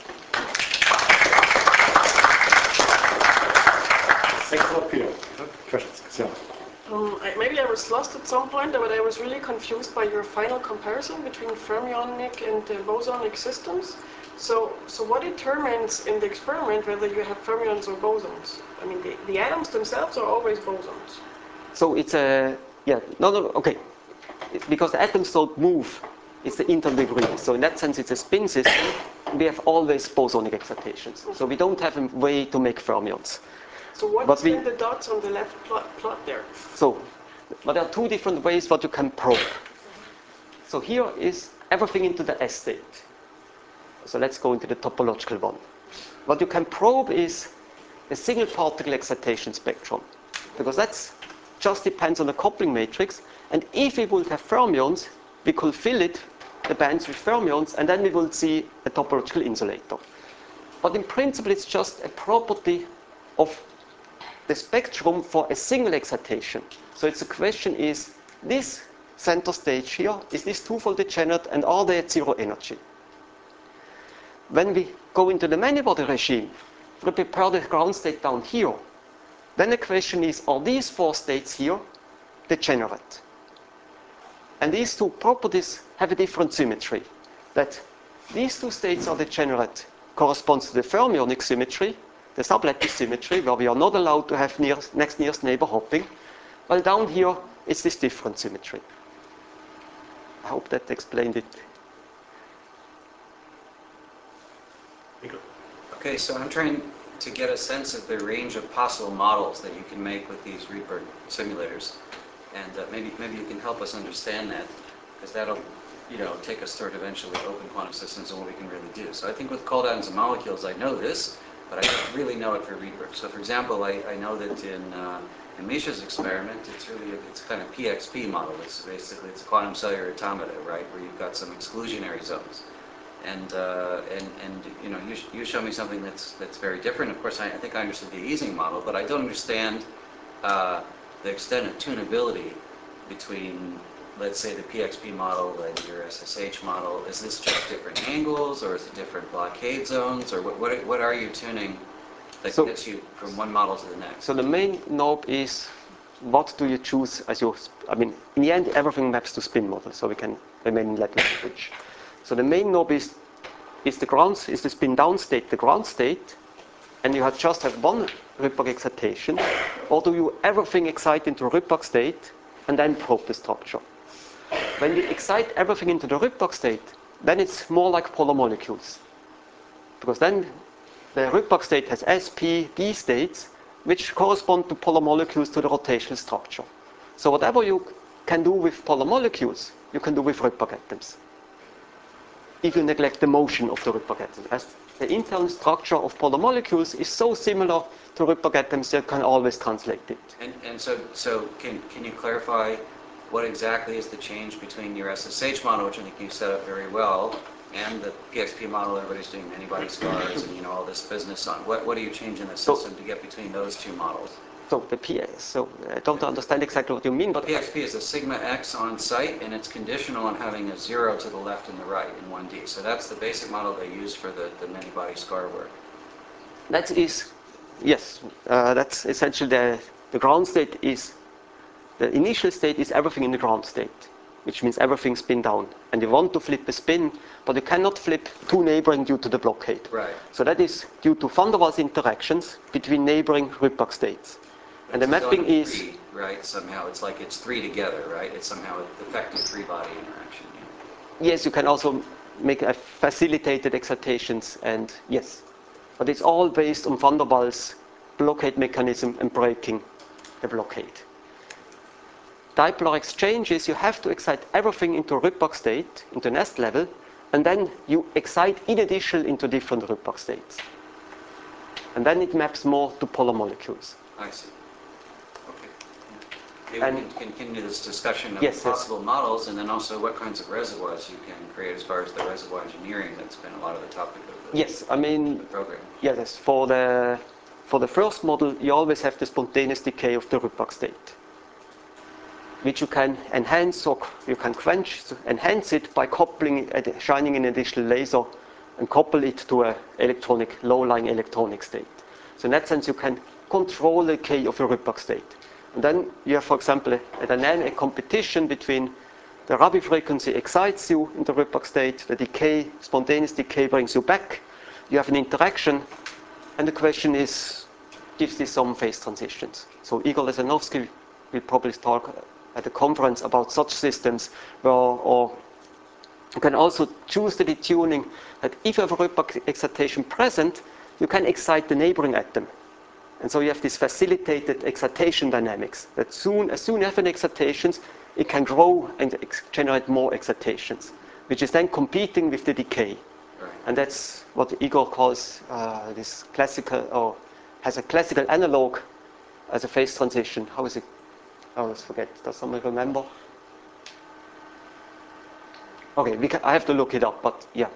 Thanks a lot, Peter. Questions? Christian? Um, I, maybe I was lost at some point, but I was really confused by your final comparison between fermionic and uh, bosonic systems. So, so what determines in the experiment whether you have fermions or bosons? I mean, the, the atoms themselves are always bosons. So it's a, yeah, no, no, okay. It's because the atoms don't move, it's the internal degree. So in that sense, it's a spin system. We have always bosonic excitations. So we don't have a way to make fermions. So what But is we- then the dots on the left plot, plot there? So, but there are two different ways what you can probe. So here is everything into the S state. So let's go into the topological one. What you can probe is a single particle excitation spectrum, because that just depends on the coupling matrix. And if we would have fermions, we could fill it, the bands with fermions, and then we will see a topological insulator. But in principle, it's just a property of the spectrum for a single excitation. So it's the question is, this center stage here, is this twofold degenerate, and are they at zero energy? When we go into the many-body regime, we prepare the ground state down here. Then the question is, are these four states here degenerate? And these two properties have a different symmetry. That these two states are degenerate corresponds to the fermionic symmetry, the sublattice symmetry, where we are not allowed to have near, next nearest neighbor hopping, while down here it's this different symmetry. I hope that explained it. Okay, so I'm trying to get a sense of the range of possible models that you can make with these Rydberg simulators, and uh, maybe maybe you can help us understand that, because that'll, you know, take us toward eventually open quantum systems and what we can really do. So I think with cold atoms and molecules, I know this, but I don't really know it for Rydberg. So for example, I, I know that in, uh, in Misha's experiment, it's really, a, it's kind of P X P model. It's basically, it's a quantum cellular automata, right, where you've got some exclusionary zones. And, uh, and, and you know, you, you show me something that's, that's very different. Of course, I, I think I understood the Ising model, but I don't understand uh, the extent of tunability between, let's say, the P X P model and your S S H model. Is this just different angles, or is it different blockade zones, or what, what, what are you tuning that So- gets you from one model to the next? So the main knob is, what do you choose as your, I mean, in the end, everything maps to spin model, so we can remain in Latin language. So the main knob is, is the ground, is the spin down state, the ground state, and you have just have one Rydberg excitation, or do you everything excite into a Rydberg state and then probe the structure? When we excite everything into the Rydberg state, then it's more like polar molecules, because then the Rydberg state has S, P, B states, which correspond to polar molecules to the rotational structure. So whatever you can do with polar molecules, you can do with Rydberg atoms, if you neglect the motion of the Rydberg atom. As the internal structure of polar molecules is so similar to Rydberg atoms, you can always translate it. And, and so, so can, can you clarify what exactly is the change between your S S H model, which I think you set up very well, and the P X P model everybody's doing many-body scars and, you know, all this business on? What, what do you change in the system to get between those two models? So the P S, so I don't understand exactly what you mean, but P X P is a sigma x on site, and it's conditional on having a zero to the left and the right in one D. So that's the basic model they use for the, the many-body scar work. that is, yes, uh, that's essentially the, the ground state is The initial state is everything in the ground state, which means everything spin down. And you want to flip a spin, but you cannot flip two neighboring due to the blockade. Right. So that is due to van der Waals interactions between neighboring Rydberg states. And the It's mapping only is... three, right? Somehow it's like it's three together, right? It's somehow an effective three-body interaction. Yeah. Yes, you can also make a facilitated excitations, and yes. But it's all based on van der Waals blockade mechanism and breaking the blockade. Dipolar exchanges, you have to excite everything into a Rydberg state, into nest level, and then you excite in addition into different Rydberg states. And then it maps more to polar molecules. I see. Okay. Maybe And- we can continue this discussion of Yes, yes. possible models, and then also what kinds of reservoirs you can create as far as the reservoir engineering. That's been a lot of the topic of the, Yes, I mean, the program. yes, for the, for the first model, you always have the spontaneous decay of the Rydberg state, which you can enhance or you can quench, so enhance it by coupling, it, shining an additional laser and couple it to a electronic, low-lying electronic state. So in that sense, you can control the decay of a Rydberg state. And then you have, for example, a, a dynamic competition between the Rabi frequency excites you in the Rydberg state, the decay, spontaneous decay brings you back. You have an interaction, and the question is, gives this some phase transitions? So Igor Lesanovsky will probably talk at a conference about such systems, where, or you can also choose the detuning that if you have a Rydberg excitation present, you can excite the neighboring atom. And so you have this facilitated excitation dynamics, that soon, as soon as you have an excitations, it can grow and ex generate more excitations, which is then competing with the decay. Right. And that's what Igor calls uh, this classical, or has a classical analog as a phase transition. How is it? I always forget. Does someone remember? Okay, we can, I have to look it up, but yeah.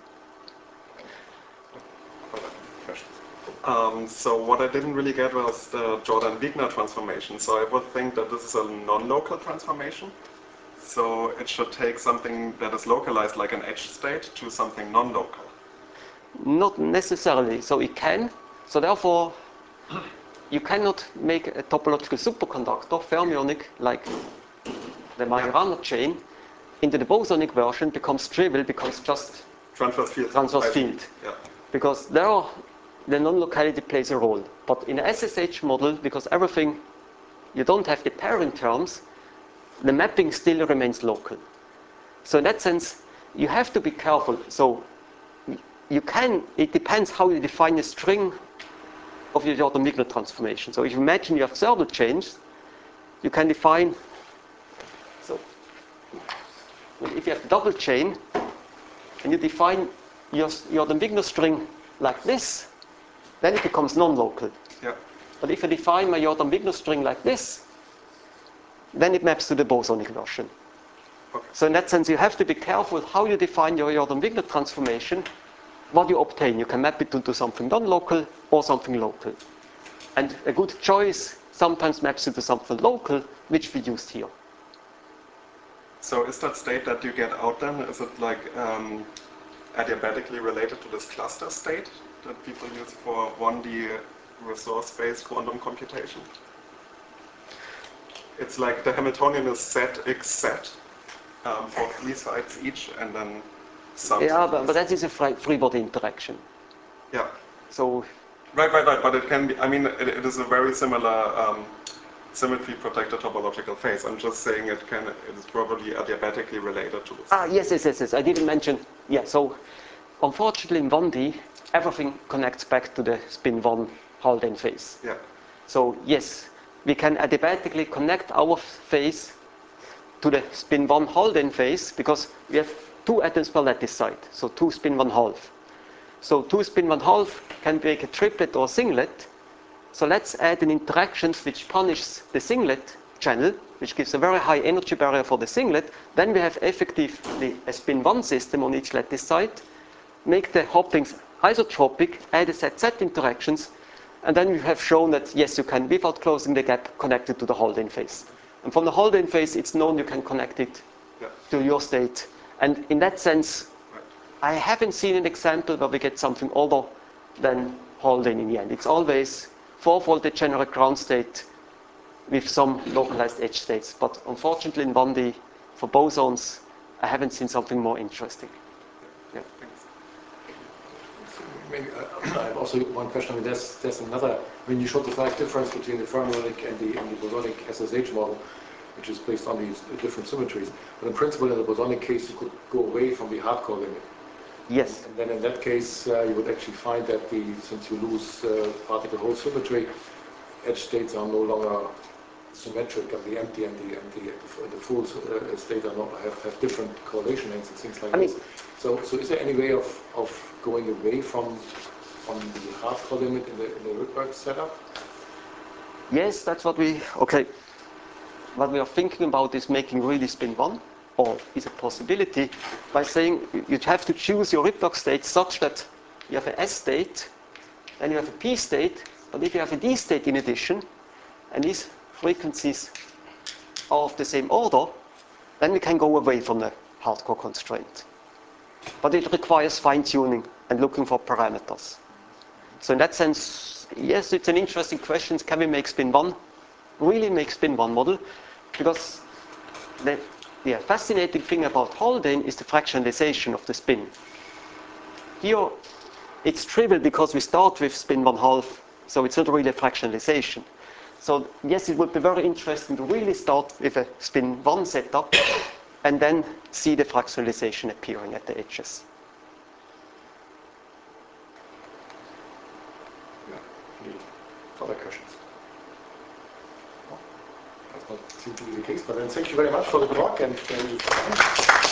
Um, so what I didn't really get was the Jordan-Wigner transformation. So I would think that this is a non-local transformation. So it should take something that is localized, like an edge state, to something non-local. Not necessarily. So it can. So therefore, you cannot make a topological superconductor, fermionic, like the Majorana chain, into the bosonic version becomes trivial, becomes just Transverse field. transverse I field. see. Yeah. Because there are, the non-locality plays a role. But in the S S H model, because everything, you don't have the pairing terms, the mapping still remains local. So in that sense, you have to be careful. So you can, it depends how you define the string of your Jordan-Wigner transformation. So if you imagine you have Serbel chains, you can define, so if you have double chain, and you define your Jordan-Wigner string like this, then it becomes non-local. Yeah. But if I define my Jordan-Wigner string like this, then it maps to the bosonic version. Okay. So in that sense, you have to be careful how you define your Jordan-Wigner transformation, what you obtain. You can map it into something non-local or something local. And a good choice sometimes maps into something local, which we used here. So is that state that you get out then, is it like um, adiabatically related to this cluster state that people use for one D resource-based quantum computation? It's like the Hamiltonian is set x set um, for three sides each, and then some. Yeah, but, but that is a free, free body interaction. Yeah. So Right, right, right. But it can be. I mean, it, it is a very similar um, symmetry-protected topological phase. I'm just saying it can. It is probably adiabatically related to this. Ah, yes, yes, yes, yes. I didn't mention. Yeah, so unfortunately in one D, everything connects back to the spin one Haldane phase. Yeah. So yes, we can adiabatically connect our phase to the spin one Haldane phase because we have two atoms per lattice site, so two spin one half. So two spin one half can make a triplet or singlet. So let's add an interaction which punishes the singlet channel, which gives a very high energy barrier for the singlet. Then we have effectively a spin one system on each lattice site, make the hoppings isotropic, add a Z Z interactions, and then we have shown that yes, you can, without closing the gap, connect it to the Haldane phase. And from the Haldane phase, it's known you can connect it Yeah. to your state. And in that sense, Right. I haven't seen an example where we get something other than Haldane in the end. It's always four-fold degenerate ground state with some localized edge states. But unfortunately in one D, for bosons, I haven't seen something more interesting. Yeah. Maybe uh, I have also one question. I mean, there's, there's another, I mean, you showed the slight difference between the fermionic and the, and the bosonic S S H model, which is based on these different symmetries. But in principle, in the bosonic case, you could go away from the hardcore limit. Yes. And then in that case, uh, you would actually find that the, since you lose uh, particle hole symmetry, edge states are no longer symmetric, and the empty and the, and the, the full uh, state are not, have, have different correlation lengths and things like I mean, this. So, so is there any way of, of going away from, from the hardcore limit in the, in the Rydberg setup? Yes, that's what we, okay. What we are thinking about is making really spin one, or is a possibility, by saying you have to choose your Rydberg state such that you have an S state, then you have a P state, but if you have a D state in addition, and these frequencies are of the same order, then we can go away from the hardcore constraint. But it requires fine-tuning and looking for parameters. So in that sense, yes, it's an interesting question. Can we make spin one, really make spin one model? Because the, the fascinating thing about Haldane is the fractionalization of the spin. Here, it's trivial because we start with spin one half, so it's not really a fractionalization. So yes, it would be very interesting to really start with a spin one setup and then see the fractionalization appearing at the edges. Yeah. Any other questions? No? That's not seem to be the case, but then thank you very much for the talk and. Uh,